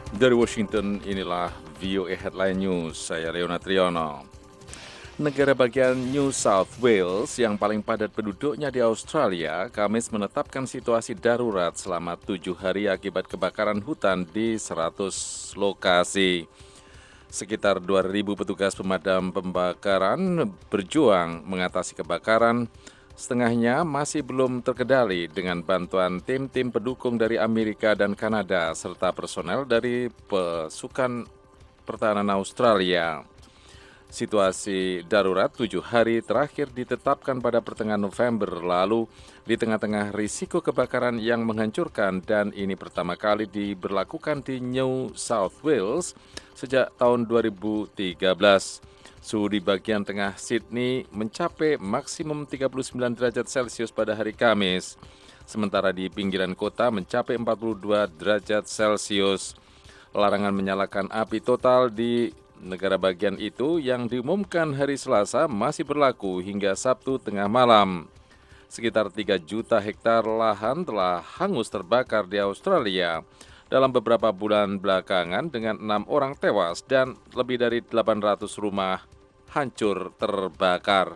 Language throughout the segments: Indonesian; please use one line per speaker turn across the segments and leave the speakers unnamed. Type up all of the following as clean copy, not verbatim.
Dari Washington, inilah VOA Headline News. Saya Leona Triyono. Negara bagian New South Wales yang paling padat penduduknya di Australia, Kamis menetapkan situasi darurat selama 7 hari akibat kebakaran hutan di 100 lokasi. Sekitar 2.000 petugas pemadam pembakaran berjuang mengatasi kebakaran. Setengahnya masih belum terkendali dengan bantuan tim-tim pendukung dari Amerika dan Kanada serta personel dari pasukan pertahanan Australia. Situasi darurat 7 hari terakhir ditetapkan pada pertengahan November lalu di tengah-tengah risiko kebakaran yang menghancurkan, dan ini pertama kali diberlakukan di New South Wales sejak tahun 2013. Suhu di bagian tengah Sydney mencapai maksimum 39 derajat Celcius pada hari Kamis, sementara di pinggiran kota mencapai 42 derajat Celcius. Larangan menyalakan api total di negara bagian itu yang diumumkan hari Selasa masih berlaku hingga Sabtu tengah malam. Sekitar 3 juta hektar lahan telah hangus terbakar di Australia dalam beberapa bulan belakangan dengan 6 orang tewas dan lebih dari 800 rumah hancur terbakar.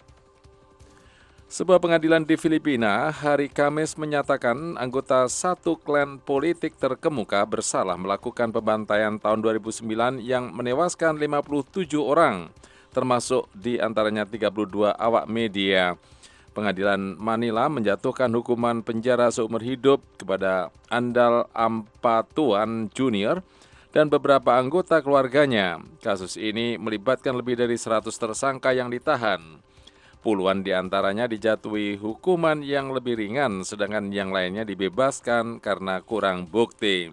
Sebuah pengadilan di Filipina hari Kamis menyatakan anggota satu klan politik terkemuka bersalah melakukan pembantaian tahun 2009 yang menewaskan 57 orang, termasuk di antaranya 32 awak media. Pengadilan Manila menjatuhkan hukuman penjara seumur hidup kepada Andal Ampatuan Jr. dan beberapa anggota keluarganya. Kasus ini melibatkan lebih dari 100 tersangka yang ditahan. Puluhan di antaranya dijatuhi hukuman yang lebih ringan, sedangkan yang lainnya dibebaskan karena kurang bukti.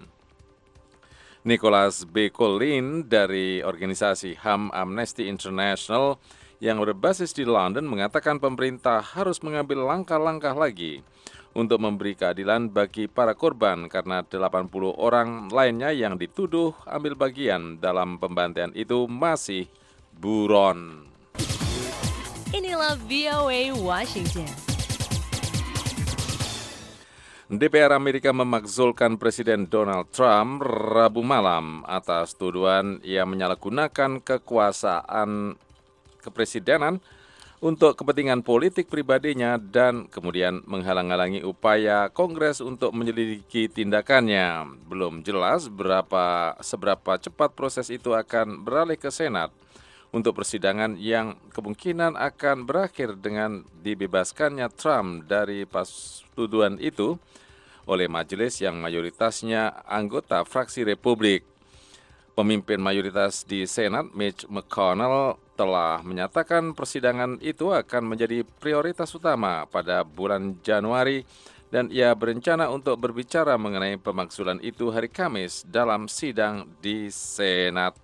Nicholas B. Collin dari organisasi HAM Amnesty International yang berbasis di London mengatakan pemerintah harus mengambil langkah-langkah lagi untuk memberi keadilan bagi para korban karena 80 orang lainnya yang dituduh ambil bagian dalam pembantaian itu masih buron.
Inilah VOA Washington.
DPR Amerika memakzulkan Presiden Donald Trump Rabu malam atas tuduhan ia menyalahgunakan kekuasaan kepresidenan untuk kepentingan politik pribadinya dan kemudian menghalang-halangi upaya Kongres untuk menyelidiki tindakannya. Belum jelas seberapa cepat proses itu akan beralih ke Senat untuk persidangan yang kemungkinan akan berakhir dengan dibebaskannya Trump dari tuduhan itu oleh majelis yang mayoritasnya anggota fraksi Republik. Pemimpin mayoritas di Senat, Mitch McConnell, telah menyatakan persidangan itu akan menjadi prioritas utama pada bulan Januari dan ia berencana untuk berbicara mengenai pemakzulan itu hari Kamis dalam sidang di Senat.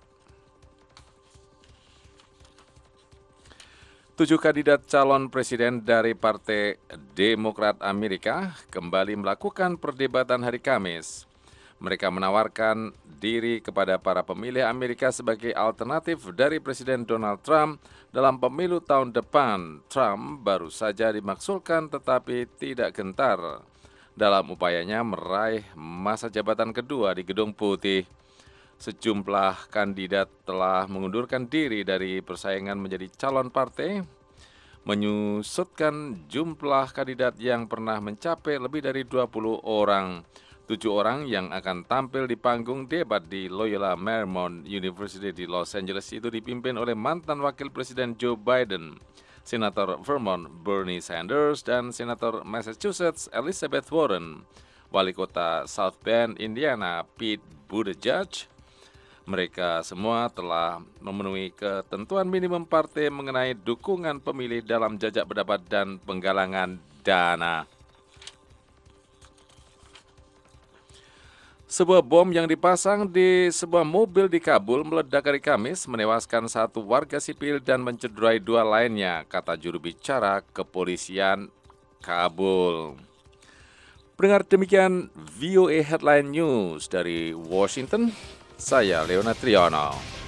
7 kandidat calon presiden dari Partai Demokrat Amerika kembali melakukan perdebatan hari Kamis. Mereka menawarkan diri kepada para pemilih Amerika sebagai alternatif dari Presiden Donald Trump dalam pemilu tahun depan. Trump baru saja dimaksulkan tetapi tidak gentar dalam upayanya meraih masa jabatan kedua di Gedung Putih. Sejumlah kandidat telah mengundurkan diri dari persaingan menjadi calon partai, menyusutkan jumlah kandidat yang pernah mencapai lebih dari 20 orang. 7 orang yang akan tampil di panggung debat di Loyola Marymount University di Los Angeles itu dipimpin oleh mantan Wakil Presiden Joe Biden, Senator Vermont Bernie Sanders, dan Senator Massachusetts Elizabeth Warren, Wali Kota South Bend, Indiana, Pete Buttigieg. Mereka semua telah memenuhi ketentuan minimum partai mengenai dukungan pemilih dalam jajak pendapat dan penggalangan dana. Sebuah bom yang dipasang di sebuah mobil di Kabul meledak hari Kamis, menewaskan 1 warga sipil dan mencederai 2 lainnya, kata juru bicara kepolisian Kabul. Pendengar, demikian VOA Headline News dari Washington. Saya Leona Triyono.